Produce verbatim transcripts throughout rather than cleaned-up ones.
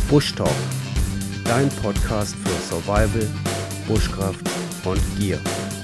Bush Talk, dein Podcast für Survival, Bushcraft und Gear.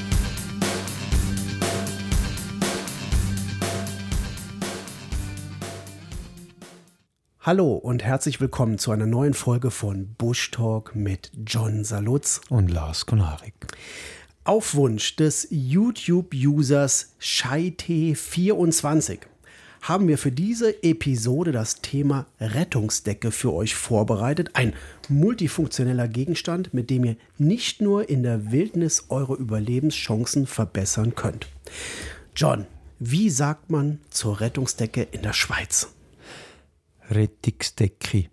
Hallo und herzlich willkommen zu einer neuen Folge von Bush Talk mit John Salutz und Lars Konarik. Auf Wunsch des YouTube-Users Scheite vierundzwanzig haben wir für diese Episode das Thema Rettungsdecke für euch vorbereitet. Ein multifunktioneller Gegenstand, mit dem ihr nicht nur in der Wildnis eure Überlebenschancen verbessern könnt. John, wie sagt man zur Rettungsdecke in der Schweiz? Rettungsdecke.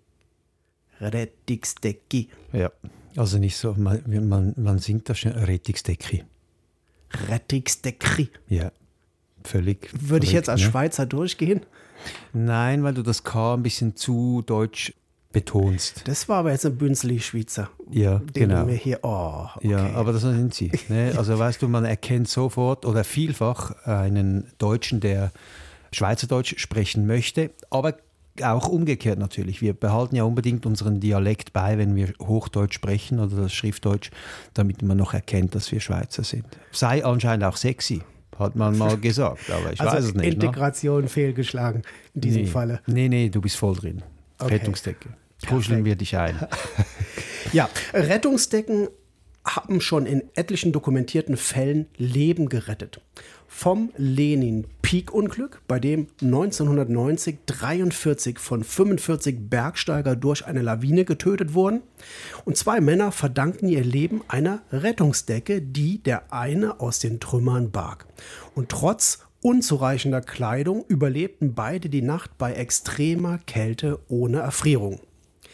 Rettungsdecke. Ja, also nicht so, man, man, man singt das schon Rettungsdecke. Rettungsdecke. Ja, völlig. Würde ich jetzt als ne? Schweizer durchgehen? Nein, weil du das K ein bisschen zu deutsch betonst. Das war aber jetzt ein Bünzli-Schweizer. Ja, den genau. Wir hier, oh, okay. Ja, aber das sind sie. Ne? Also weißt du, man erkennt sofort oder vielfach einen Deutschen, der Schweizerdeutsch sprechen möchte, aber auch umgekehrt natürlich. Wir behalten ja unbedingt unseren Dialekt bei, wenn wir Hochdeutsch sprechen oder das Schriftdeutsch, damit man noch erkennt, dass wir Schweizer sind. Sei anscheinend auch sexy, hat man mal gesagt, aber ich also weiß es nicht. Integration ne? fehlgeschlagen in diesem nee. Falle. Nee, nee, du bist voll drin. Okay. Rettungsdecke. Kuscheln wir dich ein. Ja, Rettungsdecken haben schon in etlichen dokumentierten Fällen Leben gerettet. Vom Lenin-Peak-Unglück, bei dem neunzehnhundertneunzig dreiundvierzig von fünfundvierzig Bergsteiger durch eine Lawine getötet wurden. Und zwei Männer verdankten ihr Leben einer Rettungsdecke, die der eine aus den Trümmern barg. Und trotz unzureichender Kleidung überlebten beide die Nacht bei extremer Kälte ohne Erfrierung.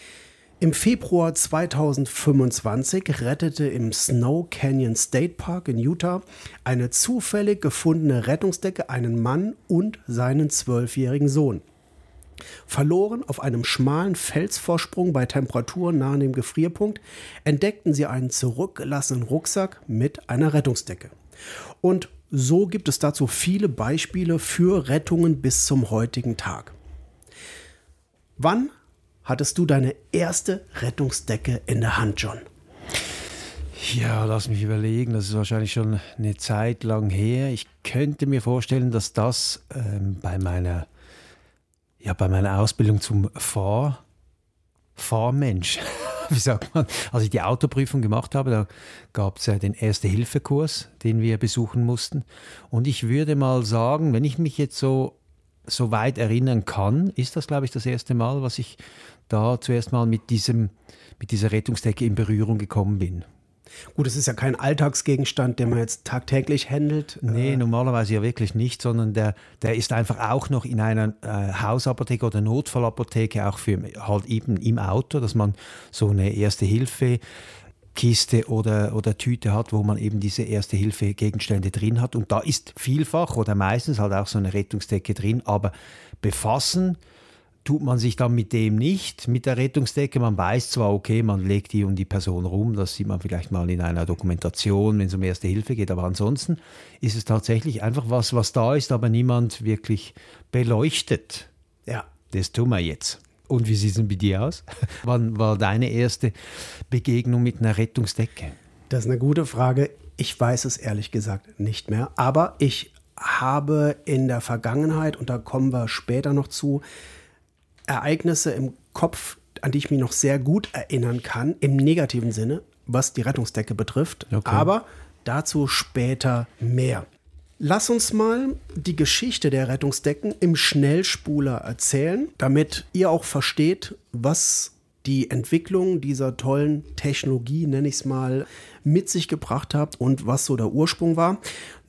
Im Februar zweitausendfünfundzwanzig rettete im Snow Canyon State Park in Utah eine zufällig gefundene Rettungsdecke einen Mann und seinen zwölfjährigen Sohn. Verloren auf einem schmalen Felsvorsprung bei Temperaturen nahe dem Gefrierpunkt entdeckten sie einen zurückgelassenen Rucksack mit einer Rettungsdecke. Und so gibt es dazu viele Beispiele für Rettungen bis zum heutigen Tag. Wann hattest du deine erste Rettungsdecke in der Hand, John? Ja, lass mich überlegen. Das ist wahrscheinlich schon eine Zeit lang her. Ich könnte mir vorstellen, dass das ähm, bei meiner, ja, bei meiner Ausbildung zum Fahr, Fahrmensch, wie sagt man, als ich die Autoprüfung gemacht habe, da gab es ja den Erste-Hilfe-Kurs, den wir besuchen mussten. Und ich würde mal sagen, wenn ich mich jetzt so so weit erinnern kann, ist das, glaube ich, das erste Mal, was ich da zuerst mal mit, diesem, mit dieser Rettungsdecke in Berührung gekommen bin. Gut, es ist ja kein Alltagsgegenstand, den man jetzt tagtäglich handelt. Nee, äh normalerweise ja wirklich nicht, sondern der, der ist einfach auch noch in einer äh, Hausapotheke oder Notfallapotheke, auch für halt eben im Auto, dass man so eine Erste-Hilfe Kiste oder, oder Tüte hat, wo man eben diese Erste-Hilfe-Gegenstände drin hat. Und da ist vielfach oder meistens halt auch so eine Rettungsdecke drin, aber befassen tut man sich dann mit dem nicht, mit der Rettungsdecke. Man weiß zwar, okay, man legt die um die Person rum, das sieht man vielleicht mal in einer Dokumentation, wenn es um Erste Hilfe geht, aber ansonsten ist es tatsächlich einfach was, was da ist, aber niemand wirklich beleuchtet. Ja. Das tun wir jetzt. Und wie sieht es denn bei dir aus? Wann war deine erste Begegnung mit einer Rettungsdecke? Das ist eine gute Frage. Ich weiß es ehrlich gesagt nicht mehr. Aber ich habe in der Vergangenheit, und da kommen wir später noch zu, Ereignisse im Kopf, an die ich mich noch sehr gut erinnern kann, im negativen Sinne, was die Rettungsdecke betrifft. Okay. Aber dazu später mehr. Lass uns mal die Geschichte der Rettungsdecken im Schnellspuler erzählen, damit ihr auch versteht, was die Entwicklung dieser tollen Technologie, nenne ich es mal, mit sich gebracht hat und was so der Ursprung war.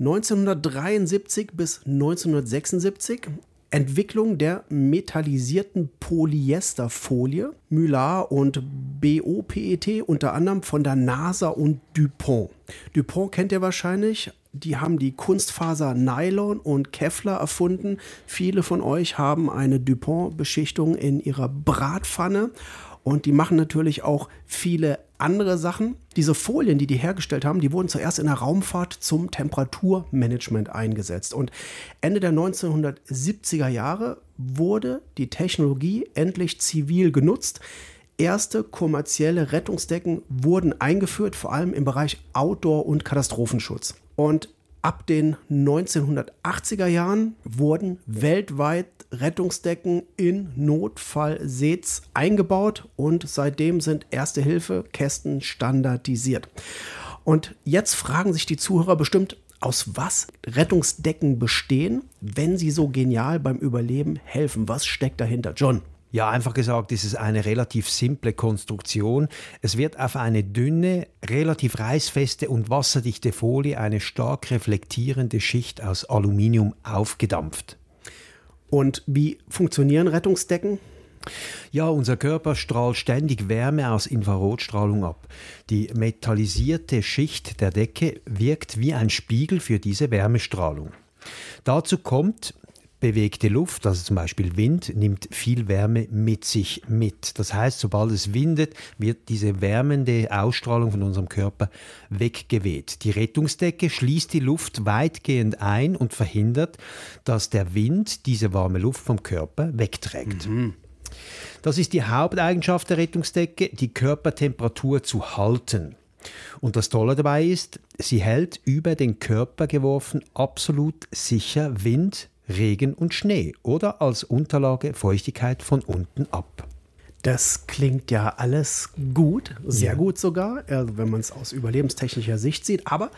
neunzehnhundertdreiundsiebzig bis neunzehnhundertsechsundsiebzig Entwicklung der metallisierten Polyesterfolie, Mylar und B O P E T, unter anderem von der NASA und DuPont. DuPont kennt ihr wahrscheinlich. Die haben die Kunstfaser Nylon und Kevlar erfunden. Viele von euch haben eine DuPont-Beschichtung in ihrer Bratpfanne. Und die machen natürlich auch viele andere Sachen. Diese Folien, die die hergestellt haben, die wurden zuerst in der Raumfahrt zum Temperaturmanagement eingesetzt. Und Ende der neunzehnhundertsiebziger Jahre wurde die Technologie endlich zivil genutzt. erste kommerzielle Rettungsdecken wurden eingeführt, vor allem im Bereich Outdoor- und Katastrophenschutz. Und ab den neunzehnhundertachtziger Jahren wurden weltweit Rettungsdecken in Notfallsets eingebaut und seitdem sind Erste-Hilfe-Kästen standardisiert. Und jetzt fragen sich die Zuhörer bestimmt, aus was Rettungsdecken bestehen, wenn sie so genial beim Überleben helfen. Was steckt dahinter? John? Ja, einfach gesagt, ist es eine relativ simple Konstruktion. Es wird auf eine dünne, relativ reißfeste und wasserdichte Folie eine stark reflektierende Schicht aus Aluminium aufgedampft. Und wie funktionieren Rettungsdecken? Ja, unser Körper strahlt ständig Wärme aus Infrarotstrahlung ab. Die metallisierte Schicht der Decke wirkt wie ein Spiegel für diese Wärmestrahlung. Dazu kommt, bewegte Luft, also zum Beispiel Wind, nimmt viel Wärme mit sich mit. Das heißt, sobald es windet, wird diese wärmende Ausstrahlung von unserem Körper weggeweht. Die Rettungsdecke schließt die Luft weitgehend ein und verhindert, dass der Wind diese warme Luft vom Körper wegträgt. Mhm. Das ist die Haupteigenschaft der Rettungsdecke, die Körpertemperatur zu halten. Und das Tolle dabei ist, sie hält über den Körper geworfen absolut sicher Wind, Regen und Schnee oder als Unterlage Feuchtigkeit von unten ab. Das klingt ja alles gut, sehr ja. gut sogar, also wenn man es aus überlebenstechnischer Sicht sieht. Aber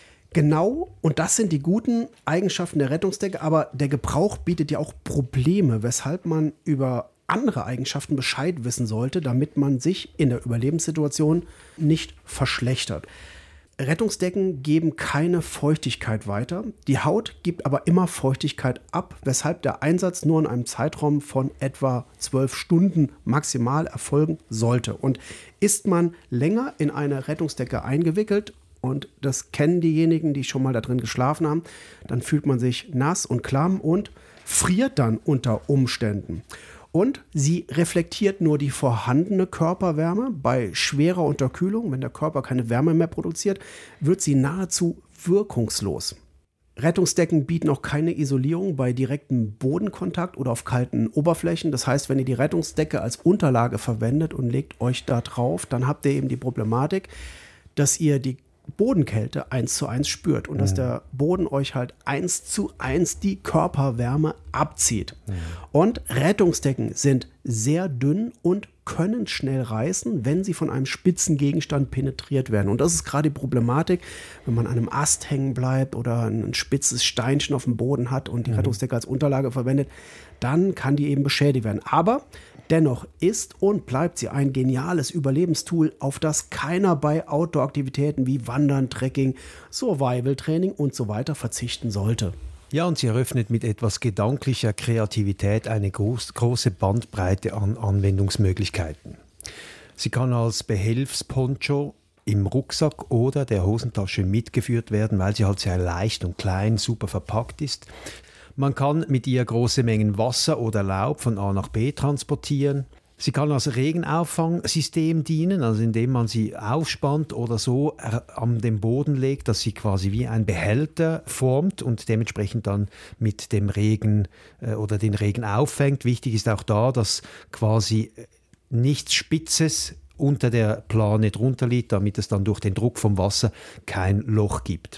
genau, und das sind die guten Eigenschaften der Rettungsdecke, aber der Gebrauch bietet ja auch Probleme, weshalb man über andere Eigenschaften Bescheid wissen sollte, damit man sich in der Überlebenssituation nicht verschlechtert. Rettungsdecken geben keine Feuchtigkeit weiter. Die Haut gibt aber immer Feuchtigkeit ab, weshalb der Einsatz nur in einem Zeitraum von etwa zwölf Stunden maximal erfolgen sollte. Und ist man länger in eine Rettungsdecke eingewickelt, und das kennen diejenigen, die schon mal da drin geschlafen haben, dann fühlt man sich nass und klamm und friert dann unter Umständen. Und sie reflektiert nur die vorhandene Körperwärme. Bei schwerer Unterkühlung, wenn der Körper keine Wärme mehr produziert, wird sie nahezu wirkungslos. Rettungsdecken bieten auch keine Isolierung bei direktem Bodenkontakt oder auf kalten Oberflächen. Das heißt, wenn ihr die Rettungsdecke als Unterlage verwendet und legt euch da drauf, dann habt ihr eben die Problematik, dass ihr die Bodenkälte eins zu eins spürt und mhm. dass der Boden euch halt eins zu eins die Körperwärme abzieht. Mhm. Und Rettungsdecken sind sehr dünn und können schnell reißen, wenn sie von einem spitzen Gegenstand penetriert werden. Und das ist gerade die Problematik, wenn man an einem Ast hängen bleibt oder ein spitzes Steinchen auf dem Boden hat und die mhm. Rettungsdecke als Unterlage verwendet, dann kann die eben beschädigt werden. Aber dennoch ist und bleibt sie ein geniales Überlebenstool, auf das keiner bei Outdoor-Aktivitäten wie Wandern, Trekking, Survival-Training und so weiter verzichten sollte. Ja, und sie eröffnet mit etwas gedanklicher Kreativität eine groß, große Bandbreite an Anwendungsmöglichkeiten. Sie kann als Behelfsponcho im Rucksack oder der Hosentasche mitgeführt werden, weil sie halt sehr leicht und klein, super verpackt ist. Man kann mit ihr große Mengen Wasser oder Laub von A nach B transportieren. Sie kann als Regenauffangsystem dienen, also indem man sie aufspannt oder so an den Boden legt, dass sie quasi wie ein Behälter formt und dementsprechend dann mit dem Regen äh, oder den Regen auffängt. Wichtig ist auch da, dass quasi nichts Spitzes unter der Plane drunter liegt, damit es dann durch den Druck vom Wasser kein Loch gibt.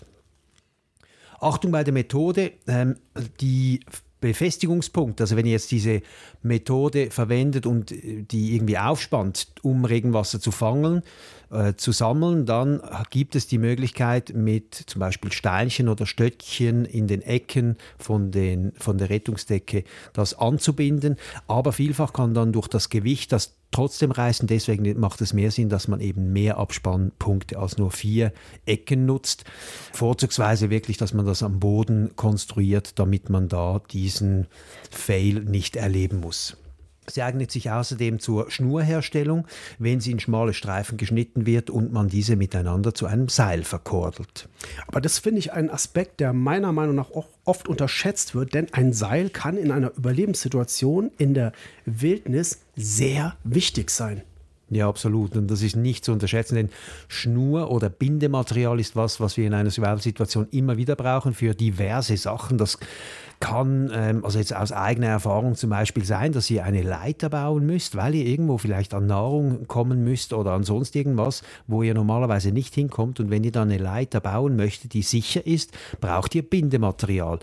Achtung bei der Methode, ähm, die Befestigungspunkt, also wenn ihr jetzt diese Methode verwendet und die irgendwie aufspannt, um Regenwasser zu fangen, äh, zu sammeln, dann gibt es die Möglichkeit mit zum Beispiel Steinchen oder Stöckchen in den Ecken von, den, von der Rettungsdecke das anzubinden. Aber vielfach kann dann durch das Gewicht das trotzdem reißen. Deswegen macht es mehr Sinn, dass man eben mehr Abspannpunkte als nur vier Ecken nutzt. Vorzugsweise wirklich, dass man das am Boden konstruiert, damit man da diesen Fail nicht erleben muss. Sie eignet sich außerdem zur Schnurherstellung, wenn sie in schmale Streifen geschnitten wird und man diese miteinander zu einem Seil verkordelt. Aber das finde ich einen Aspekt, der meiner Meinung nach auch oft unterschätzt wird, denn ein Seil kann in einer Überlebenssituation in der Wildnis sehr wichtig sein. Ja, absolut. Und das ist nicht zu unterschätzen, denn Schnur oder Bindematerial ist was, was wir in einer Survival-Situation immer wieder brauchen für diverse Sachen. Das kann, ähm, also jetzt aus eigener Erfahrung zum Beispiel sein, dass ihr eine Leiter bauen müsst, weil ihr irgendwo vielleicht an Nahrung kommen müsst oder an sonst irgendwas, wo ihr normalerweise nicht hinkommt. Und wenn ihr dann eine Leiter bauen möchtet, die sicher ist, braucht ihr Bindematerial.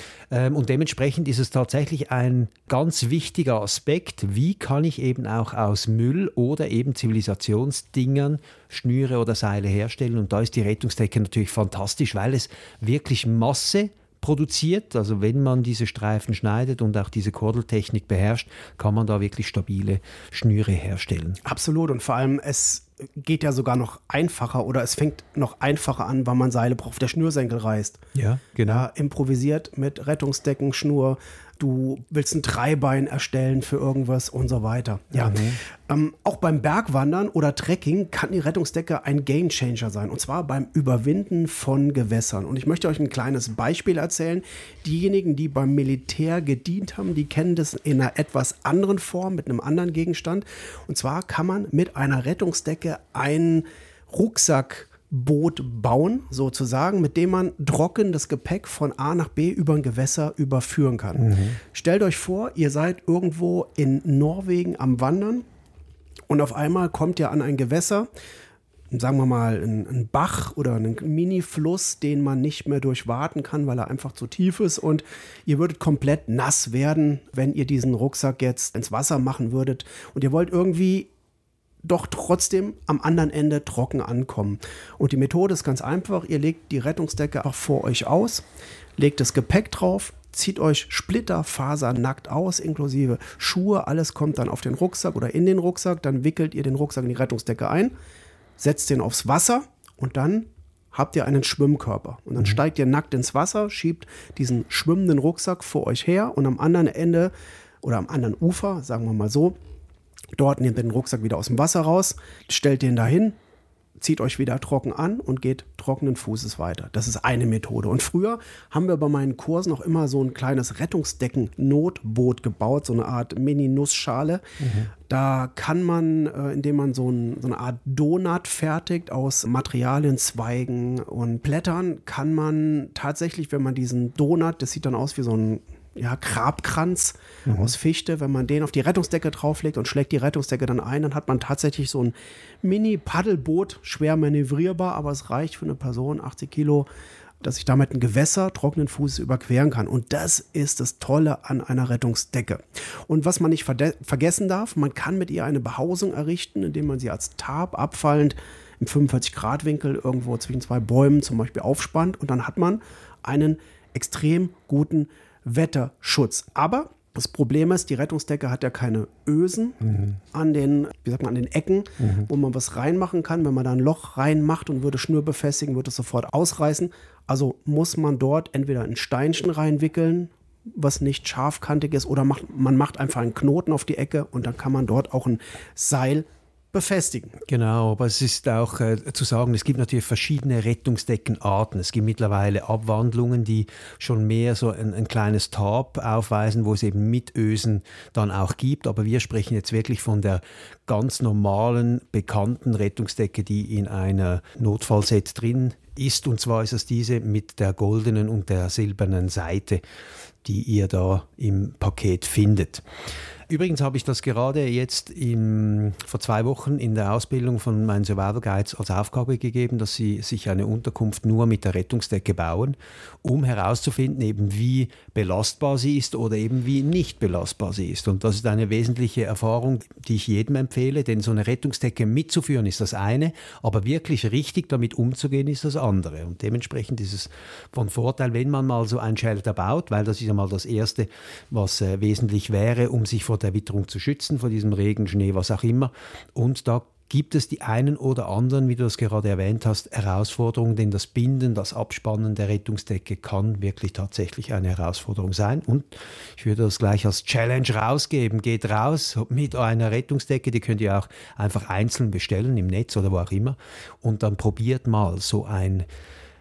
Und dementsprechend ist es tatsächlich ein ganz wichtiger Aspekt, wie kann ich eben auch aus Müll oder eben Zivilisationsdingern Schnüre oder Seile herstellen. Und da ist die Rettungsdecke natürlich fantastisch, weil es wirklich Masse produziert. Also wenn man diese Streifen schneidet und auch diese Kordeltechnik beherrscht, kann man da wirklich stabile Schnüre herstellen. Absolut, und vor allem es geht ja sogar noch einfacher oder es fängt noch einfacher an, weil man Seile braucht, der Schnürsenkel reißt. Ja, genau. Ja, improvisiert mit Rettungsdecken, Schnur, du willst ein Dreibein erstellen für irgendwas und so weiter. Ja. Mhm. Ähm, auch beim Bergwandern oder Trekking kann die Rettungsdecke ein Gamechanger sein, und zwar beim Überwinden von Gewässern. Und ich möchte euch ein kleines Beispiel erzählen. Diejenigen, die beim Militär gedient haben, die kennen das in einer etwas anderen Form, mit einem anderen Gegenstand. Und zwar kann man mit einer Rettungsdecke einen Rucksack Boot bauen, sozusagen, mit dem man trocken das Gepäck von A nach B über ein Gewässer überführen kann. Mhm. Stellt euch vor, ihr seid irgendwo in Norwegen am Wandern und auf einmal kommt ihr an ein Gewässer, sagen wir mal ein, ein Bach oder einen Mini-Fluss, den man nicht mehr durchwaten kann, weil er einfach zu tief ist, und ihr würdet komplett nass werden, wenn ihr diesen Rucksack jetzt ins Wasser machen würdet, und ihr wollt irgendwie doch trotzdem am anderen Ende trocken ankommen. Und die Methode ist ganz einfach. Ihr legt die Rettungsdecke auch vor euch aus, legt das Gepäck drauf, zieht euch splitterfasernackt aus, inklusive Schuhe. Alles kommt dann auf den Rucksack oder in den Rucksack. Dann wickelt ihr den Rucksack in die Rettungsdecke ein, setzt den aufs Wasser und dann habt ihr einen Schwimmkörper. Und dann mhm. steigt ihr nackt ins Wasser, schiebt diesen schwimmenden Rucksack vor euch her und am anderen Ende oder am anderen Ufer, sagen wir mal so, dort nehmt ihr den Rucksack wieder aus dem Wasser raus, stellt den dahin, zieht euch wieder trocken an und geht trockenen Fußes weiter. Das ist eine Methode. Und früher haben wir bei meinen Kursen auch immer so ein kleines Rettungsdecken-Notboot gebaut, so eine Art Mini-Nussschale. Mhm. Da kann man, äh, indem man so, ein, so eine Art Donut fertigt aus Materialien, Zweigen und Blättern, kann man tatsächlich, wenn man diesen Donut, das sieht dann aus wie so ein ja, Grabkranz mhm. aus Fichte, wenn man den auf die Rettungsdecke drauflegt und schlägt die Rettungsdecke dann ein, dann hat man tatsächlich so ein Mini-Paddelboot, schwer manövrierbar, aber es reicht für eine Person, achtzig Kilo, dass ich damit ein Gewässer trockenen Fußes überqueren kann. Und das ist das Tolle an einer Rettungsdecke. Und was man nicht vergessen darf, man kann mit ihr eine Behausung errichten, indem man sie als Tarp abfallend im fünfundvierzig Grad Winkel irgendwo zwischen zwei Bäumen zum Beispiel aufspannt, und dann hat man einen extrem guten Wetterschutz. Aber das Problem ist, die Rettungsdecke hat ja keine Ösen mhm. an den, wie sagt man, an den Ecken, mhm. wo man was reinmachen kann. Wenn man da ein Loch reinmacht und würde Schnur befestigen, würde es sofort ausreißen. Also muss man dort entweder ein Steinchen reinwickeln, was nicht scharfkantig ist, oder macht, man macht einfach einen Knoten auf die Ecke und dann kann man dort auch ein Seil befestigen. Genau, aber es ist auch äh, zu sagen, es gibt natürlich verschiedene Rettungsdeckenarten. Es gibt mittlerweile Abwandlungen, die schon mehr so ein, ein kleines Tarp aufweisen, wo es eben mit Ösen dann auch gibt. Aber wir sprechen jetzt wirklich von der ganz normalen, bekannten Rettungsdecke, die in einer Notfallset drin ist. Und zwar ist es diese mit der goldenen und der silbernen Seite, die ihr da im Paket findet. Übrigens habe ich das gerade jetzt im, vor zwei Wochen in der Ausbildung von meinen Survival Guides als Aufgabe gegeben, dass sie sich eine Unterkunft nur mit der Rettungsdecke bauen, um herauszufinden, eben wie belastbar sie ist oder eben wie nicht belastbar sie ist. Und das ist eine wesentliche Erfahrung, die ich jedem empfehle, denn so eine Rettungsdecke mitzuführen ist das eine, aber wirklich richtig damit umzugehen ist das andere. Und dementsprechend ist es von Vorteil, wenn man mal so ein Shelter baut, weil das ist ja mal das Erste, was äh, wesentlich wäre, um sich vor der Witterung zu schützen, vor diesem Regen, Schnee, was auch immer. Und da gibt es die einen oder anderen, wie du das gerade erwähnt hast, Herausforderungen, denn das Binden, das Abspannen der Rettungsdecke kann wirklich tatsächlich eine Herausforderung sein. Und ich würde das gleich als Challenge rausgeben. Geht raus mit einer Rettungsdecke, die könnt ihr auch einfach einzeln bestellen im Netz oder wo auch immer. Und dann probiert mal so ein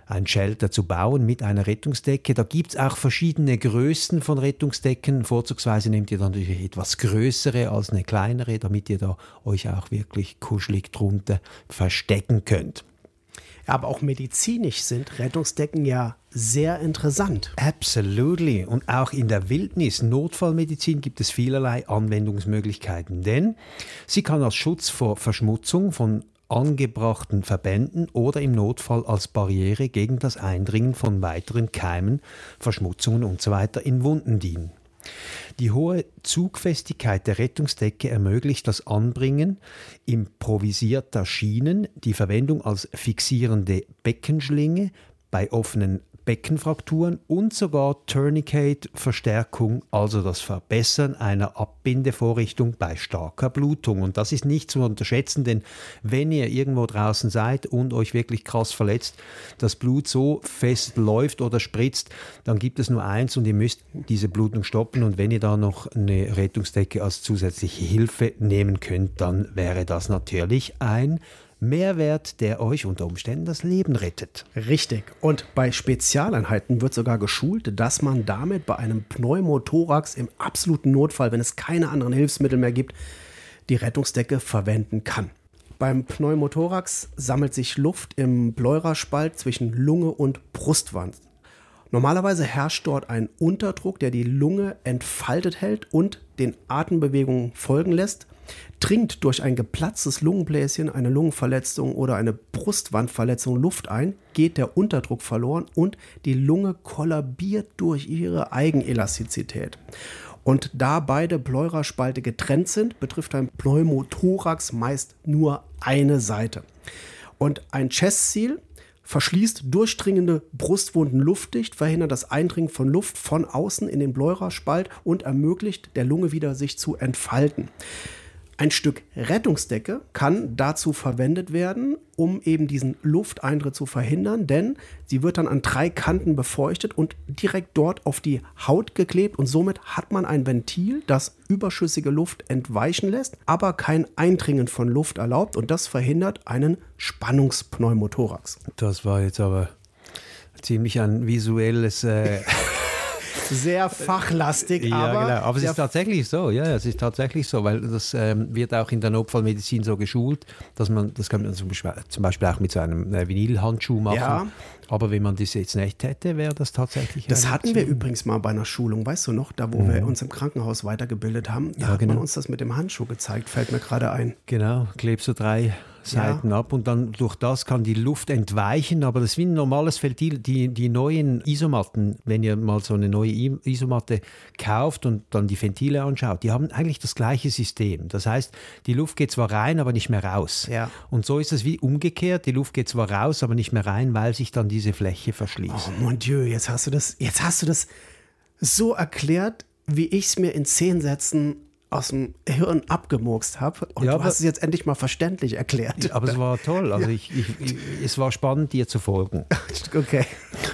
ein Shelter zu bauen mit einer Rettungsdecke. Da gibt es auch verschiedene Größen von Rettungsdecken. Vorzugsweise nehmt ihr dann natürlich etwas größere als eine kleinere, damit ihr da euch auch wirklich kuschelig drunter verstecken könnt. Aber auch medizinisch sind Rettungsdecken ja sehr interessant. Absolutely. Und auch in der Wildnis, Notfallmedizin, gibt es vielerlei Anwendungsmöglichkeiten. Denn sie kann als Schutz vor Verschmutzung von angebrachten Verbänden oder im Notfall als Barriere gegen das Eindringen von weiteren Keimen, Verschmutzungen usw. in Wunden dienen. Die hohe Zugfestigkeit der Rettungsdecke ermöglicht das Anbringen improvisierter Schienen, die Verwendung als fixierende Beckenschlinge bei offenen Beckenfrakturen und sogar Tourniquet-Verstärkung, also das Verbessern einer Abbindevorrichtung bei starker Blutung. Und das ist nicht zu unterschätzen, denn wenn ihr irgendwo draußen seid und euch wirklich krass verletzt, das Blut so fest läuft oder spritzt, dann gibt es nur eins und ihr müsst diese Blutung stoppen. Und wenn ihr da noch eine Rettungsdecke als zusätzliche Hilfe nehmen könnt, dann wäre das natürlich ein Mehrwert, der euch unter Umständen das Leben rettet. Richtig. Und bei Spezialeinheiten wird sogar geschult, dass man damit bei einem Pneumothorax im absoluten Notfall, wenn es keine anderen Hilfsmittel mehr gibt, die Rettungsdecke verwenden kann. Beim Pneumothorax sammelt sich Luft im Pleuraspalt zwischen Lunge und Brustwand. Normalerweise herrscht dort ein Unterdruck, der die Lunge entfaltet hält und den Atembewegungen folgen lässt. Dringt durch ein geplatztes Lungenbläschen, eine Lungenverletzung oder eine Brustwandverletzung Luft ein, geht der Unterdruck verloren und die Lunge kollabiert durch ihre Eigenelastizität. Und da beide Pleuraspalte getrennt sind, betrifft ein Pneumothorax meist nur eine Seite. Und ein Chest-Seal verschließt durchdringende Brustwunden luftdicht, verhindert das Eindringen von Luft von außen in den Pleuraspalt und ermöglicht der Lunge wieder sich zu entfalten. Ein Stück Rettungsdecke kann dazu verwendet werden, um eben diesen Lufteintritt zu verhindern, denn sie wird dann an drei Kanten befeuchtet und direkt dort auf die Haut geklebt und somit hat man ein Ventil, das überschüssige Luft entweichen lässt, aber kein Eindringen von Luft erlaubt und das verhindert einen Spannungspneumothorax. Das war jetzt aber ziemlich ein visuelles... Äh Sehr fachlastig, ja, aber... Genau. Aber es ist tatsächlich so, ja, es ist tatsächlich so, weil das ähm, wird auch in der Notfallmedizin so geschult, dass man, das kann man zum Beispiel, zum Beispiel auch mit so einem äh, Vinylhandschuh machen. Ja. Aber wenn man das jetzt nicht hätte, wäre das tatsächlich... Das hatten wir übrigens mal bei einer Schulung, weißt du noch, da wo mhm. wir uns im Krankenhaus weitergebildet haben, da ja, hat genau. man uns das mit dem Handschuh gezeigt, fällt mir gerade ein. Genau, klebst du drei Seiten ja. ab und dann durch das kann die Luft entweichen, aber das ist wie ein normales Ventil. Die, die neuen Isomatten, wenn ihr mal so eine neue Isomatte kauft und dann die Ventile anschaut, die haben eigentlich das gleiche System. Das heißt, die Luft geht zwar rein, aber nicht mehr raus. Ja. Und so ist es wie umgekehrt, die Luft geht zwar raus, aber nicht mehr rein, weil sich dann diese Fläche verschließt. Oh mon Dieu, jetzt hast du das, jetzt hast du das so erklärt, wie ich es mir in zehn Sätzen aus dem Hirn abgemurkst habe und ja, du hast es jetzt endlich mal verständlich erklärt. Aber es war toll, also ja. ich, ich, ich, es war spannend, dir zu folgen. Okay.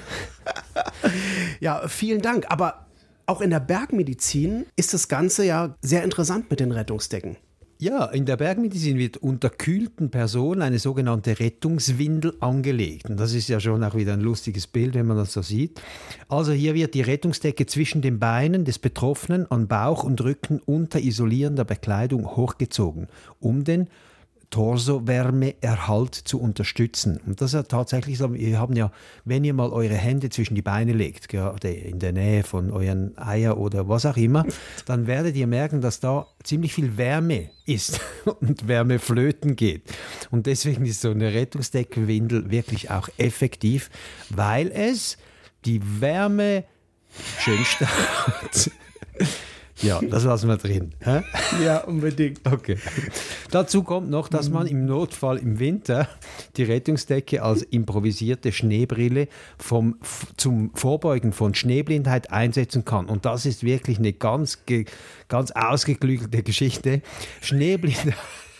Ja, vielen Dank, aber auch in der Bergmedizin ist das Ganze ja sehr interessant mit den Rettungsdecken. Ja, in der Bergmedizin wird unterkühlten Personen eine sogenannte Rettungswindel angelegt. Und das ist ja schon auch wieder ein lustiges Bild, wenn man das so sieht. Also hier wird die Rettungsdecke zwischen den Beinen des Betroffenen an Bauch und Rücken unter isolierender Bekleidung hochgezogen, um den Torsowärmeerhalt zu unterstützen. Und das ist ja tatsächlich so, wir haben ja, wenn ihr mal eure Hände zwischen die Beine legt, gerade in der Nähe von euren Eier oder was auch immer, dann werdet ihr merken, dass da ziemlich viel Wärme ist und Wärme flöten geht. Und deswegen ist so eine Rettungsdeckenwindel wirklich auch effektiv, weil es die Wärme schön staut. Ja, das lassen wir drin. Hä? Ja, unbedingt. Okay. Dazu kommt noch, dass man im Notfall im Winter die Rettungsdecke als improvisierte Schneebrille vom, zum Vorbeugen von Schneeblindheit einsetzen kann. Und das ist wirklich eine ganz, ganz ausgeklügelte Geschichte. Schneeblindheit.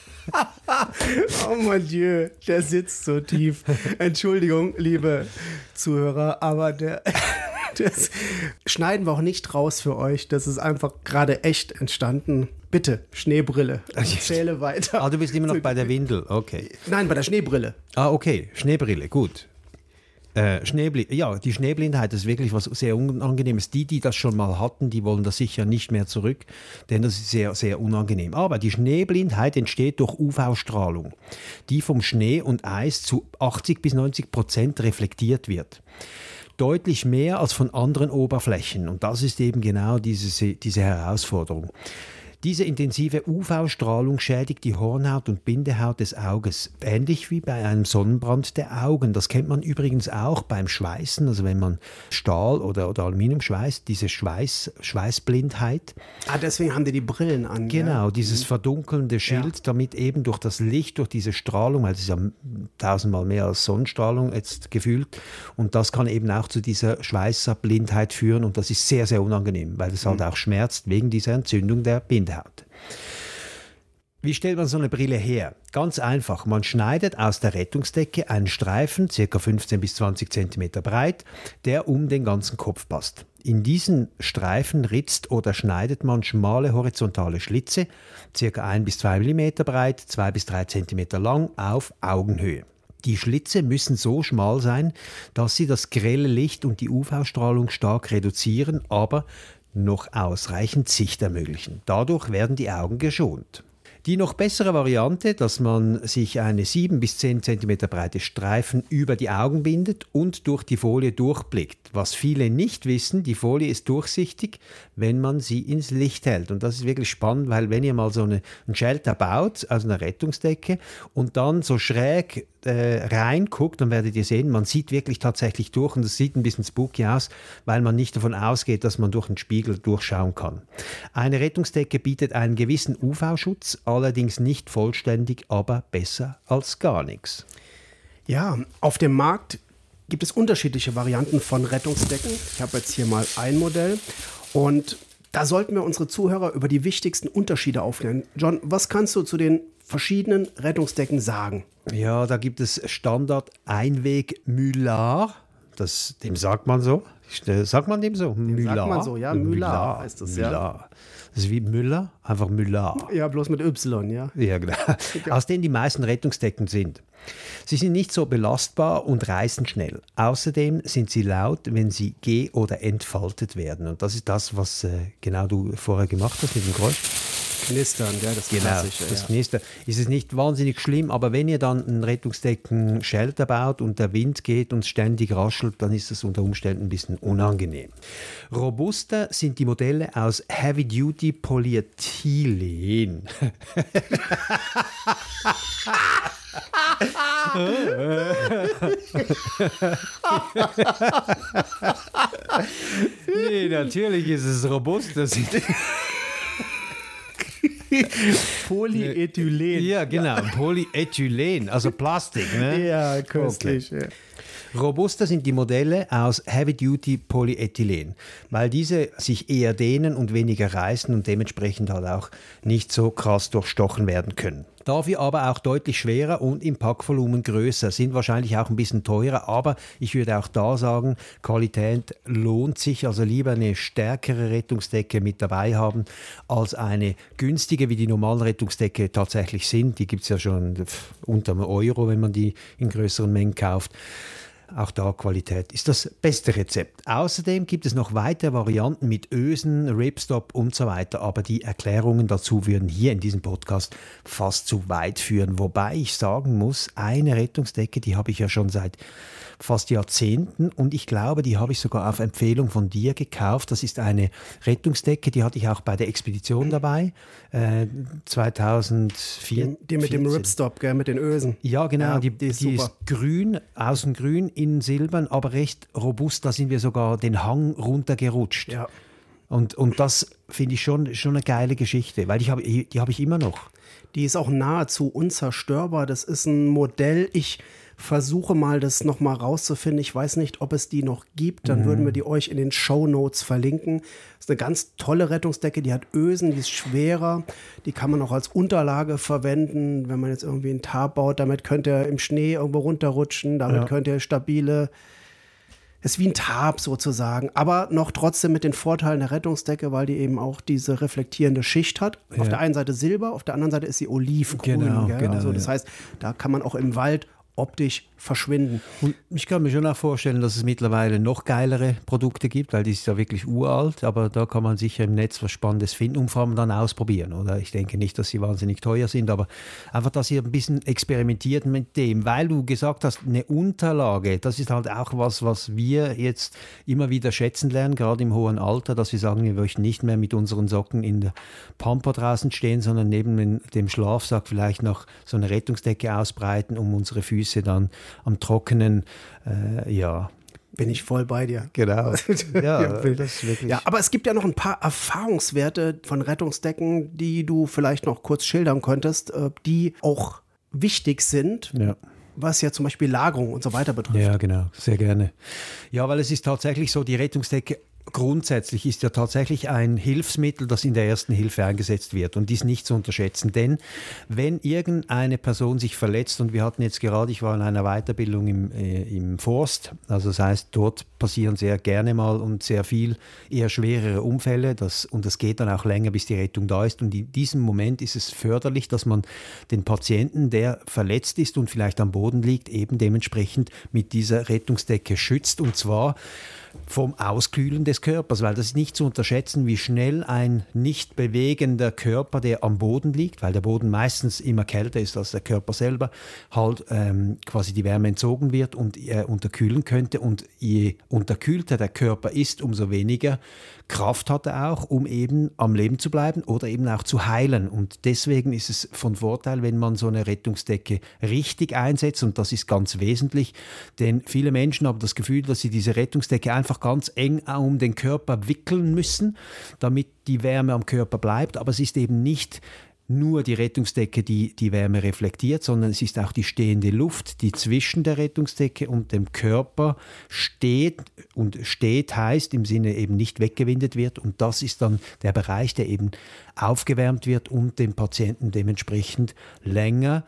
Oh mon Dieu, der sitzt so tief. Entschuldigung, liebe Zuhörer, aber der... Das schneiden wir auch nicht raus für euch. Das ist einfach gerade echt entstanden. Bitte, Schneebrille. Ich zähle weiter. Ah, du bist immer noch bei der Windel, okay. Nein, bei der Schneebrille. Ah, okay, Schneebrille, gut. Äh, Schneeblind, ja, die Schneeblindheit ist wirklich was sehr Unangenehmes. Die, die das schon mal hatten, die wollen das sicher nicht mehr zurück, denn das ist sehr, sehr unangenehm. Aber die Schneeblindheit entsteht durch U V-Strahlung, die vom Schnee und Eis zu achtzig bis neunzig Prozent reflektiert wird. Deutlich mehr als von anderen Oberflächen. Und das ist eben genau diese, diese Herausforderung. Diese intensive U V-Strahlung schädigt die Hornhaut und Bindehaut des Auges, ähnlich wie bei einem Sonnenbrand der Augen. Das kennt man übrigens auch beim Schweißen, also wenn man Stahl oder, oder Aluminium schweißt, diese Schweiß, Schweißblindheit. Ah, deswegen haben die die Brillen an. Genau, ja? dieses verdunkelnde Schild, ja. Damit eben durch das Licht, durch diese Strahlung, weil es ist ja tausendmal mehr als Sonnenstrahlung jetzt gefühlt, und das kann eben auch zu dieser Schweißerblindheit führen, und das ist sehr, sehr unangenehm, weil es mhm. halt auch schmerzt wegen dieser Entzündung der Bindehaut. Wie stellt man so eine Brille her? Ganz einfach, man schneidet aus der Rettungsdecke einen Streifen, ca. fünfzehn bis zwanzig Zentimeter breit, der um den ganzen Kopf passt. In diesen Streifen ritzt oder schneidet man schmale horizontale Schlitze, ca. ein bis zwei Millimeter breit, zwei bis drei Zentimeter lang, auf Augenhöhe. Die Schlitze müssen so schmal sein, dass sie das grelle Licht und die U V-Strahlung stark reduzieren, aber noch ausreichend Sicht ermöglichen. Dadurch werden die Augen geschont. Die noch bessere Variante, dass man sich eine sieben bis zehn Zentimeter breite Streifen über die Augen bindet und durch die Folie durchblickt. Was viele nicht wissen, die Folie ist durchsichtig, wenn man sie ins Licht hält. Und das ist wirklich spannend, weil wenn ihr mal so eine, einen Shelter baut, also eine Rettungsdecke, und dann so schräg äh, reinguckt, dann werdet ihr sehen, man sieht wirklich tatsächlich durch, und das sieht ein bisschen spooky aus, weil man nicht davon ausgeht, dass man durch einen Spiegel durchschauen kann. Eine Rettungsdecke bietet einen gewissen U V-Schutz, allerdings nicht vollständig, aber besser als gar nichts. Ja, auf dem Markt gibt es unterschiedliche Varianten von Rettungsdecken. Ich habe jetzt hier mal ein Modell, und da sollten wir unsere Zuhörer über die wichtigsten Unterschiede aufklären. John, was kannst du zu den verschiedenen Rettungsdecken sagen? Ja, da gibt es Standard Einweg Mylar, das, dem sagt man so. Sagt man dem so? Dem Mylar. Sagt man so, ja, Mylar, Mylar heißt das, Mylar. Ja. Das ist wie Müller, einfach Mylar. Ja, bloß mit Y, ja. Ja, genau. Aus denen die meisten Rettungsdecken sind. Sie sind nicht so belastbar und reißen schnell. Außerdem sind sie laut, wenn sie ge- oder entfaltet werden. Und das ist das, was äh, genau du vorher gemacht hast mit dem Geräusch. Knistern, ja, das genau, Klassische. Das ja. Knistern. Ist es nicht wahnsinnig schlimm, aber wenn ihr dann einen Rettungsdecken-Shelter baut und der Wind geht und ständig raschelt, dann ist das unter Umständen ein bisschen unangenehm. Robuster sind die Modelle aus Heavy-Duty Polyethylen. Nee, natürlich ist es robust. Das sind Polyethylen. Ja, genau, Polyethylen, also Plastik. Ne? Ja, köstlich. Okay. Ja. Robuster sind die Modelle aus Heavy-Duty Polyethylen, weil diese sich eher dehnen und weniger reißen und dementsprechend halt auch nicht so krass durchstochen werden können. Dafür aber auch deutlich schwerer und im Packvolumen größer, sind wahrscheinlich auch ein bisschen teurer, aber ich würde auch da sagen, Qualität lohnt sich, also lieber eine stärkere Rettungsdecke mit dabei haben, als eine günstige, wie die normalen Rettungsdecke tatsächlich sind. Die gibt es ja schon unter einem Euro, wenn man die in größeren Mengen kauft. Auch da Qualität ist das beste Rezept. Außerdem gibt es noch weitere Varianten mit Ösen, Ripstop und so weiter, aber die Erklärungen dazu würden hier in diesem Podcast fast zu weit führen. Wobei ich sagen muss, eine Rettungsdecke, die habe ich ja schon seit fast Jahrzehnten, und ich glaube, die habe ich sogar auf Empfehlung von dir gekauft. Das ist eine Rettungsdecke, die hatte ich auch bei der Expedition dabei, äh, zweitausendvier. Die, die mit dem Ripstop, gell, mit den Ösen. Ja, genau, ja, die, die, ist, die ist grün, außen grün, innen silbern, aber recht robust. Da sind wir sogar den Hang runtergerutscht. Ja. Und, und das finde ich schon, schon eine geile Geschichte, weil ich hab, die habe ich immer noch. Die ist auch nahezu unzerstörbar. Das ist ein Modell, ich versuche mal, das nochmal rauszufinden. Ich weiß nicht, ob es die noch gibt. Dann mhm. würden wir die euch in den Shownotes verlinken. Das ist eine ganz tolle Rettungsdecke. Die hat Ösen, die ist schwerer. Die kann man auch als Unterlage verwenden, wenn man jetzt irgendwie einen Tarp baut. Damit könnt ihr im Schnee irgendwo runterrutschen. Damit ja. könnt ihr stabile... Es ist wie ein Tarp sozusagen, aber noch trotzdem mit den Vorteilen der Rettungsdecke, weil die eben auch diese reflektierende Schicht hat. Ja. Auf der einen Seite Silber, auf der anderen Seite ist sie olivgrün. Genau, gell? genau, also das ja. heißt, da kann man auch im Wald optisch verschwinden. Und ich kann mir schon auch vorstellen, dass es mittlerweile noch geilere Produkte gibt, weil die ist ja wirklich uralt, aber da kann man sicher im Netz was Spannendes finden und vor allem dann ausprobieren, oder? Ich denke nicht, dass sie wahnsinnig teuer sind, aber einfach, dass ihr ein bisschen experimentiert mit dem, weil du gesagt hast, eine Unterlage, das ist halt auch was, was wir jetzt immer wieder schätzen lernen, gerade im hohen Alter, dass wir sagen, wir möchten nicht mehr mit unseren Socken in der Pampa draußen stehen, sondern neben dem Schlafsack vielleicht noch so eine Rettungsdecke ausbreiten, um unsere Füße dann am Trockenen, äh, ja. Bin ich voll bei dir. Genau. Ja, das ist wirklich. Ja, aber es gibt ja noch ein paar Erfahrungswerte von Rettungsdecken, die du vielleicht noch kurz schildern könntest, die auch wichtig sind. Ja. Was ja zum Beispiel Lagerung und so weiter betrifft. Ja, genau, sehr gerne. Ja, weil es ist tatsächlich so, die Rettungsdecke grundsätzlich ist ja tatsächlich ein Hilfsmittel, das in der ersten Hilfe eingesetzt wird und dies nicht zu unterschätzen. Denn wenn irgendeine Person sich verletzt, und wir hatten jetzt gerade, ich war in einer Weiterbildung im, äh, im Forst, also das heißt, dort passieren sehr gerne mal und sehr viel eher schwerere Unfälle, das, und das geht dann auch länger, bis die Rettung da ist. Und in diesem Moment ist es förderlich, dass man den Patienten, der verletzt ist und vielleicht am Boden liegt, eben dementsprechend mit dieser Rettungsdecke schützt, und zwar vom Auskühlen des Körpers, weil das ist nicht zu unterschätzen, wie schnell ein nicht bewegender Körper, der am Boden liegt, weil der Boden meistens immer kälter ist als der Körper selber, halt ähm, quasi die Wärme entzogen wird und er unterkühlen könnte. Und je unterkühlter der Körper ist, umso weniger Kraft hat er auch, um eben am Leben zu bleiben oder eben auch zu heilen. Und deswegen ist es von Vorteil, wenn man so eine Rettungsdecke richtig einsetzt, und das ist ganz wesentlich, denn viele Menschen haben das Gefühl, dass sie diese Rettungsdecke einfach ganz eng um den Körper wickeln müssen, damit die Wärme am Körper bleibt, aber es ist eben nicht nur die Rettungsdecke, die die Wärme reflektiert, sondern es ist auch die stehende Luft, die zwischen der Rettungsdecke und dem Körper steht, und steht heißt im Sinne eben nicht weggewindet wird, und das ist dann der Bereich, der eben aufgewärmt wird und den Patienten dementsprechend länger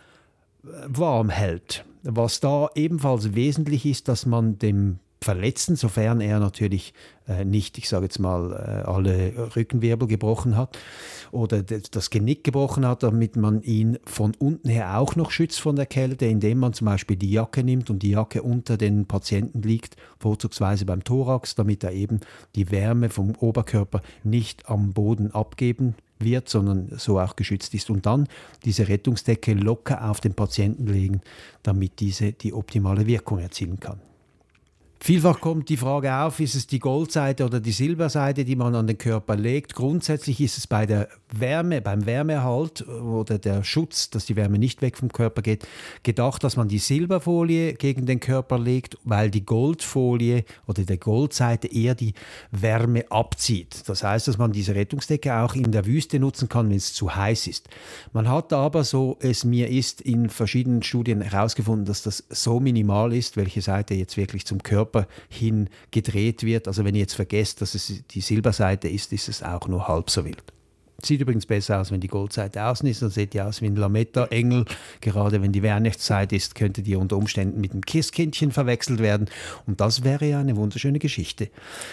warm hält. Was da ebenfalls wesentlich ist, dass man dem Verletzten, sofern er natürlich äh, nicht, ich sage jetzt mal, äh, alle Rückenwirbel gebrochen hat oder das Genick gebrochen hat, damit man ihn von unten her auch noch schützt von der Kälte, indem man zum Beispiel die Jacke nimmt und die Jacke unter den Patienten liegt, vorzugsweise beim Thorax, damit er eben die Wärme vom Oberkörper nicht am Boden abgeben wird, sondern so auch geschützt ist. Und dann diese Rettungsdecke locker auf den Patienten legen, damit diese die optimale Wirkung erzielen kann. Vielfach kommt die Frage auf, ist es die Goldseite oder die Silberseite, die man an den Körper legt? Grundsätzlich ist es bei der Wärme, beim Wärmeerhalt oder der Schutz, dass die Wärme nicht weg vom Körper geht, gedacht, dass man die Silberfolie gegen den Körper legt, weil die Goldfolie oder die Goldseite eher die Wärme abzieht. Das heißt, dass man diese Rettungsdecke auch in der Wüste nutzen kann, wenn es zu heiß ist. Man hat aber, so es mir ist, in verschiedenen Studien herausgefunden, dass das so minimal ist, welche Seite jetzt wirklich zum Körper hin gedreht wird. Also wenn ihr jetzt vergesst, dass es die Silberseite ist, ist es auch nur halb so wild. Sieht übrigens besser aus, wenn die Goldseite außen ist. Dann seht ihr aus wie ein Lametta-Engel. Gerade wenn die Weihnachtszeit ist, könnte die unter Umständen mit einem Christkindchen verwechselt werden. Und das wäre ja eine wunderschöne Geschichte.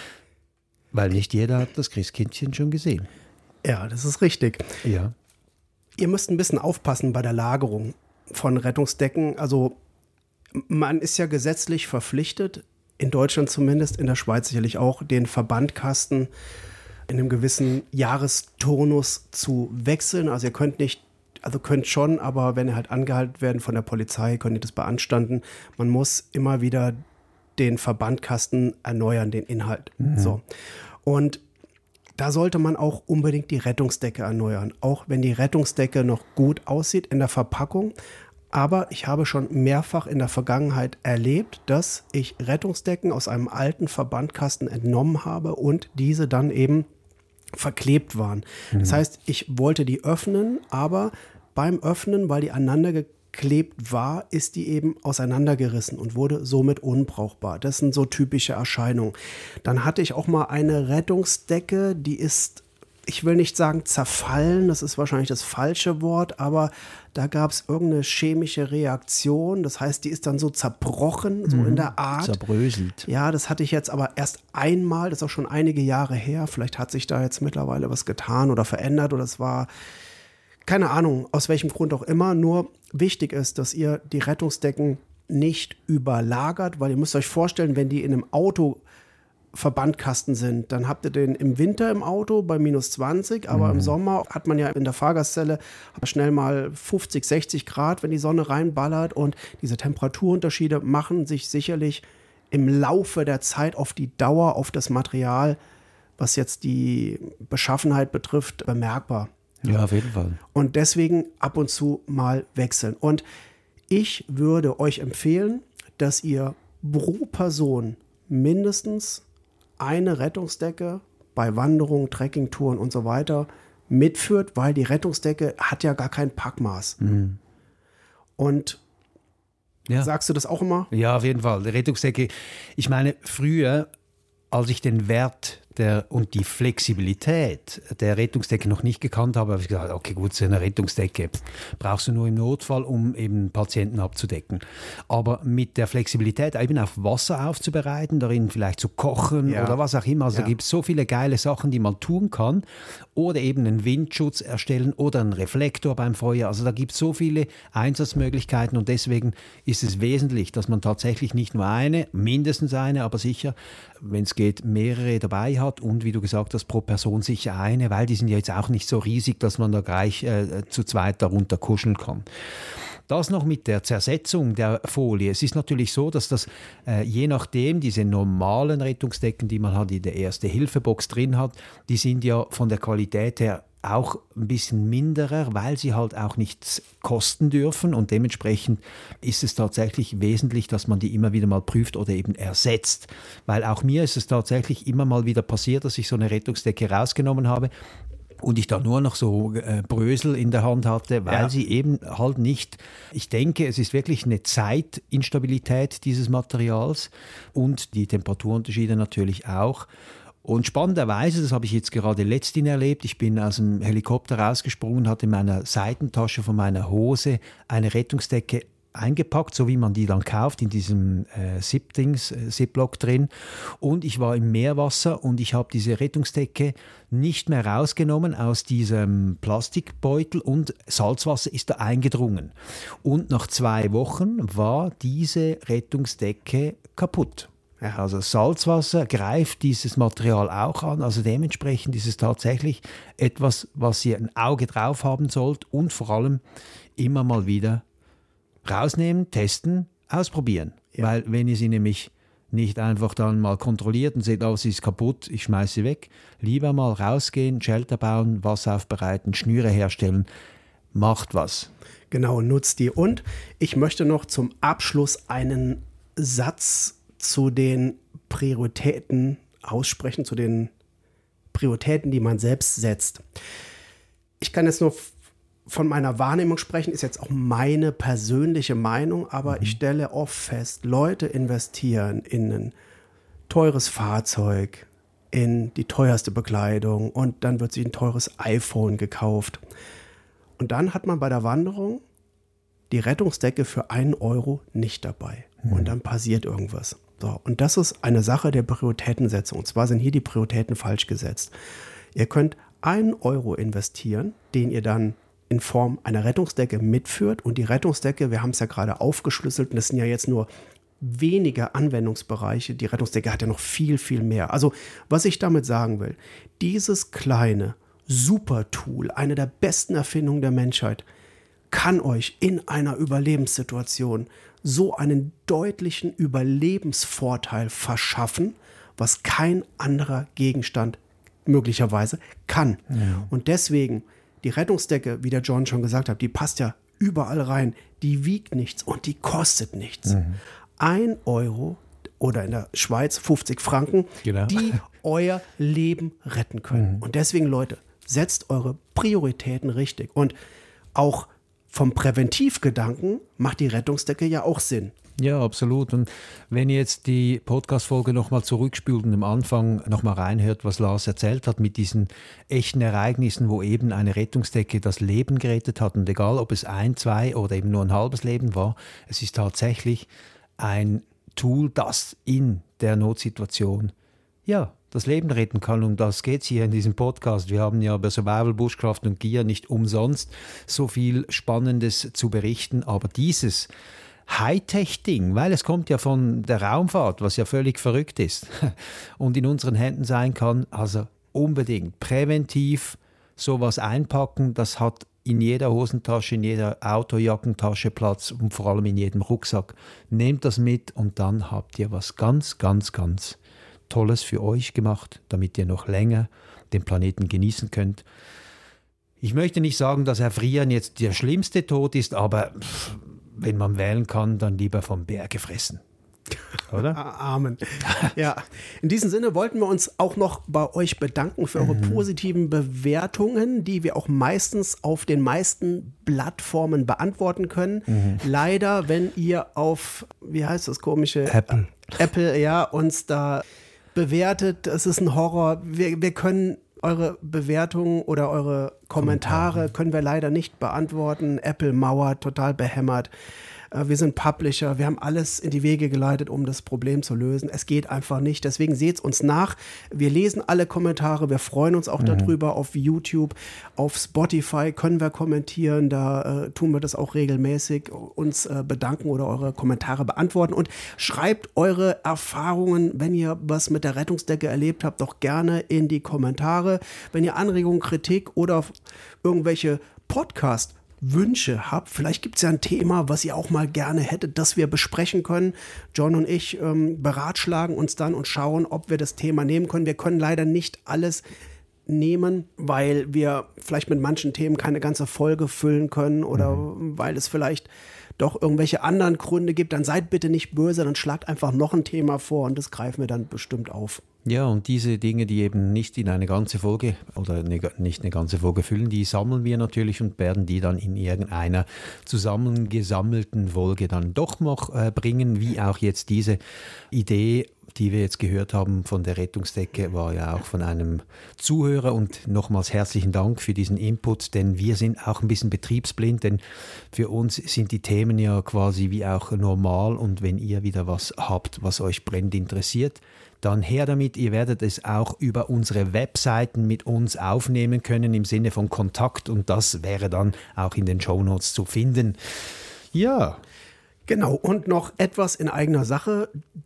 Weil nicht jeder hat das Christkindchen schon gesehen. Ja, das ist richtig. Ja. Ihr müsst ein bisschen aufpassen bei der Lagerung von Rettungsdecken. Also man ist ja gesetzlich verpflichtet, in Deutschland zumindest, in der Schweiz sicherlich auch, den Verbandkasten in einem gewissen Jahresturnus zu wechseln. Also ihr könnt nicht, also könnt schon, aber wenn ihr halt angehalten werden von der Polizei, könnt ihr das beanstanden. Man muss immer wieder den Verbandkasten erneuern, den Inhalt. Mhm. So. Und da sollte man auch unbedingt die Rettungsdecke erneuern, auch wenn die Rettungsdecke noch gut aussieht in der Verpackung. Aber ich habe schon mehrfach in der Vergangenheit erlebt, dass ich Rettungsdecken aus einem alten Verbandkasten entnommen habe und diese dann eben verklebt waren. Mhm. Das heißt, ich wollte die öffnen, aber beim Öffnen, weil die aneinander geklebt war, ist die eben auseinandergerissen und wurde somit unbrauchbar. Das sind so typische Erscheinungen. Dann hatte ich auch mal eine Rettungsdecke, die ist, ich will nicht sagen zerfallen, das ist wahrscheinlich das falsche Wort, aber da gab es irgendeine chemische Reaktion. Das heißt, die ist dann so zerbrochen, so mhm, in der Art. Zerbröselt. Ja, das hatte ich jetzt aber erst einmal, das ist auch schon einige Jahre her. Vielleicht hat sich da jetzt mittlerweile was getan oder verändert oder es war, keine Ahnung, aus welchem Grund auch immer. Nur wichtig ist, dass ihr die Rettungsdecken nicht überlagert, weil ihr müsst euch vorstellen, wenn die in einem Auto Verbandkasten sind, dann habt ihr den im Winter im Auto bei minus zwanzig, aber mhm. im Sommer hat man ja in der Fahrgastzelle schnell mal fünfzig, sechzig Grad, wenn die Sonne reinballert, und diese Temperaturunterschiede machen sich sicherlich im Laufe der Zeit auf die Dauer, auf das Material, was jetzt die Beschaffenheit betrifft, bemerkbar. Ja, auf jeden Fall. Und deswegen ab und zu mal wechseln. Und ich würde euch empfehlen, dass ihr pro Person mindestens eine Rettungsdecke bei Wanderungen, Trekkingtouren und so weiter mitführt, weil die Rettungsdecke hat ja gar kein Packmaß. Mhm. Und ja. Sagst du das auch immer? Ja, auf jeden Fall. Die Rettungsdecke, ich meine, früher, als ich den Wert der, und die Flexibilität der Rettungsdecke noch nicht gekannt habe, habe ich gesagt, okay, gut, so eine Rettungsdecke brauchst du nur im Notfall, um eben Patienten abzudecken. Aber mit der Flexibilität eben auf Wasser aufzubereiten, darin vielleicht zu kochen ja. oder was auch immer. Also ja. da gibt es so viele geile Sachen, die man tun kann. Oder eben einen Windschutz erstellen oder einen Reflektor beim Feuer. Also da gibt es so viele Einsatzmöglichkeiten, und deswegen ist es wesentlich, dass man tatsächlich nicht nur eine, mindestens eine, aber sicher, wenn es geht, mehrere dabei hat, und wie du gesagt hast, pro Person sicher eine, weil die sind ja jetzt auch nicht so riesig, dass man da gleich äh, zu zweit darunter kuscheln kann. Das noch mit der Zersetzung der Folie. Es ist natürlich so, dass das äh, je nachdem, diese normalen Rettungsdecken, die man halt in der Erste-Hilfe-Box drin hat, die sind ja von der Qualität her auch ein bisschen minderer, weil sie halt auch nichts kosten dürfen, und dementsprechend ist es tatsächlich wesentlich, dass man die immer wieder mal prüft oder eben ersetzt. Weil auch mir ist es tatsächlich immer mal wieder passiert, dass ich so eine Rettungsdecke rausgenommen habe und ich da nur noch so äh, Brösel in der Hand hatte, weil ja. sie eben halt nicht, ich denke, es ist wirklich eine Zeitinstabilität dieses Materials und die Temperaturunterschiede natürlich auch. Und spannenderweise, das habe ich jetzt gerade letzthin erlebt, ich bin aus dem Helikopter rausgesprungen, hatte in meiner Seitentasche von meiner Hose eine Rettungsdecke eingepackt, so wie man die dann kauft, in diesem äh, Zip-Dings, äh, Ziplock drin. Und ich war im Meerwasser und ich habe diese Rettungsdecke nicht mehr rausgenommen aus diesem Plastikbeutel, und Salzwasser ist da eingedrungen. Und nach zwei Wochen war diese Rettungsdecke kaputt. Ja, also Salzwasser greift dieses Material auch an, also dementsprechend ist es tatsächlich etwas, was ihr ein Auge drauf haben sollt und vor allem immer mal wieder rausnehmen, testen, ausprobieren. Ja. Weil wenn ihr sie nämlich nicht einfach dann mal kontrolliert und seht, oh, sie ist kaputt, ich schmeiße sie weg, lieber mal rausgehen, Shelter bauen, Wasser aufbereiten, Schnüre herstellen, macht was. Genau, nutzt die. Und ich möchte noch zum Abschluss einen Satz zu den Prioritäten aussprechen, zu den Prioritäten, die man selbst setzt. Ich kann jetzt nur von meiner Wahrnehmung sprechen, ist jetzt auch meine persönliche Meinung, aber mhm. ich stelle oft fest, Leute investieren in ein teures Fahrzeug, in die teuerste Bekleidung, und dann wird sich ein teures iPhone gekauft. Und dann hat man bei der Wanderung die Rettungsdecke für einen Euro nicht dabei. Mhm. Und dann passiert irgendwas. So, und das ist eine Sache der Prioritätensetzung. Und zwar sind hier die Prioritäten falsch gesetzt. Ihr könnt einen Euro investieren, den ihr dann in Form einer Rettungsdecke mitführt. Und die Rettungsdecke, wir haben es ja gerade aufgeschlüsselt, und das sind ja jetzt nur wenige Anwendungsbereiche. Die Rettungsdecke hat ja noch viel, viel mehr. Also, was ich damit sagen will, dieses kleine Super-Tool, eine der besten Erfindungen der Menschheit, kann euch in einer Überlebenssituation so einen deutlichen Überlebensvorteil verschaffen, was kein anderer Gegenstand möglicherweise kann. Ja. Und deswegen, die Rettungsdecke, wie der John schon gesagt hat, die passt ja überall rein, die wiegt nichts und die kostet nichts. Mhm. Ein Euro oder in der Schweiz fünfzig Franken, genau. die euer Leben retten können. Mhm. Und deswegen, Leute, setzt eure Prioritäten richtig. Und auch vom Präventivgedanken macht die Rettungsdecke ja auch Sinn. Ja, absolut. Und wenn ihr jetzt die Podcast-Folge nochmal zurückspült und am Anfang nochmal reinhört, was Lars erzählt hat mit diesen echten Ereignissen, wo eben eine Rettungsdecke das Leben gerettet hat, und egal, ob es ein, zwei oder eben nur ein halbes Leben war, es ist tatsächlich ein Tool, das in der Notsituation, ja, das Leben retten kann. Um das geht es hier in diesem Podcast. Wir haben ja bei Survival, Bushcraft und Gear nicht umsonst so viel Spannendes zu berichten, aber dieses Hightech-Ding, weil es kommt ja von der Raumfahrt, was ja völlig verrückt ist und in unseren Händen sein kann. Also unbedingt präventiv sowas einpacken, das hat in jeder Hosentasche, in jeder Autojackentasche Platz und vor allem in jedem Rucksack. Nehmt das mit und dann habt ihr was ganz, ganz, ganz Tolles für euch gemacht, damit ihr noch länger den Planeten genießen könnt. Ich möchte nicht sagen, dass Erfrieren jetzt der schlimmste Tod ist, aber pff, wenn man wählen kann, dann lieber vom Bär gefressen. Oder? Amen. Ja, in diesem Sinne wollten wir uns auch noch bei euch bedanken für eure mhm. positiven Bewertungen, die wir auch meistens auf den meisten Plattformen beantworten können. Mhm. Leider, wenn ihr auf, wie heißt das komische? Apple. Apple, ja, uns da bewertet, das ist ein Horror. Wir, wir können eure Bewertungen oder eure Kommentare Kommentare. können wir leider nicht beantworten. Apple mauert, total behämmert. Wir sind Publisher, wir haben alles in die Wege geleitet, um das Problem zu lösen. Es geht einfach nicht, deswegen seht es uns nach. Wir lesen alle Kommentare, wir freuen uns auch mhm. darüber. Auf YouTube, auf Spotify können wir kommentieren, da äh, tun wir das auch regelmäßig, uns äh, bedanken oder eure Kommentare beantworten. Und schreibt eure Erfahrungen, wenn ihr was mit der Rettungsdecke erlebt habt, doch gerne in die Kommentare. Wenn ihr Anregungen, Kritik oder irgendwelche Podcasts Wünsche habt. Vielleicht gibt es ja ein Thema, was ihr auch mal gerne hättet, das wir besprechen können. John und ich ähm, beratschlagen uns dann und schauen, ob wir das Thema nehmen können. Wir können leider nicht alles nehmen, weil wir vielleicht mit manchen Themen keine ganze Folge füllen können oder mhm. weil es vielleicht doch irgendwelche anderen Gründe gibt. Dann seid bitte nicht böse, dann schlagt einfach noch ein Thema vor und das greifen wir dann bestimmt auf. Ja, und diese Dinge, die eben nicht in eine ganze Folge oder eine, nicht eine ganze Folge füllen, die sammeln wir natürlich und werden die dann in irgendeiner zusammengesammelten Folge dann doch noch äh, bringen, wie auch jetzt diese Idee, die wir jetzt gehört haben von der Rettungsdecke, war ja auch von einem Zuhörer und nochmals herzlichen Dank für diesen Input, denn wir sind auch ein bisschen betriebsblind, denn für uns sind die Themen ja quasi wie auch normal und wenn ihr wieder was habt, was euch brennend interessiert, dann her damit. Ihr werdet es auch über unsere Webseiten mit uns aufnehmen können im Sinne von Kontakt und das wäre dann auch in den Shownotes zu finden. Ja. Genau, und noch etwas in eigener Sache.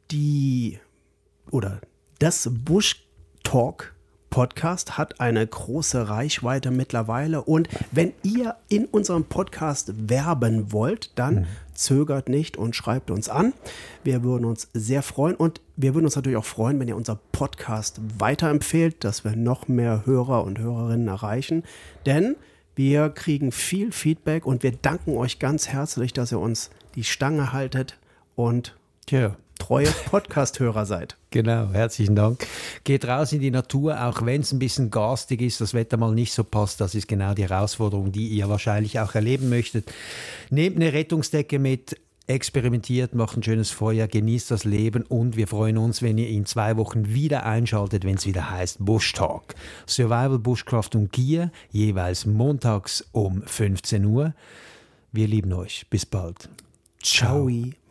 Die oder das Bush Talk Podcast hat eine große Reichweite mittlerweile und wenn ihr in unserem Podcast werben wollt, dann mhm. zögert nicht und schreibt uns an. Wir würden uns sehr freuen und wir würden uns natürlich auch freuen, wenn ihr unser Podcast weiterempfehlt, dass wir noch mehr Hörer und Hörerinnen erreichen, denn wir kriegen viel Feedback und wir danken euch ganz herzlich, dass ihr uns die Stange haltet und Tja. treue Podcast-Hörer seid. Genau, herzlichen Dank. Geht raus in die Natur, auch wenn es ein bisschen garstig ist, das Wetter mal nicht so passt. Das ist genau die Herausforderung, die ihr wahrscheinlich auch erleben möchtet. Nehmt eine Rettungsdecke mit, experimentiert, macht ein schönes Feuer, genießt das Leben und wir freuen uns, wenn ihr in zwei Wochen wieder einschaltet, wenn es wieder heißt Bush Talk. Survival, Bushcraft und Gear, jeweils montags um fünfzehn Uhr. Wir lieben euch. Bis bald. Ciao. Ciao.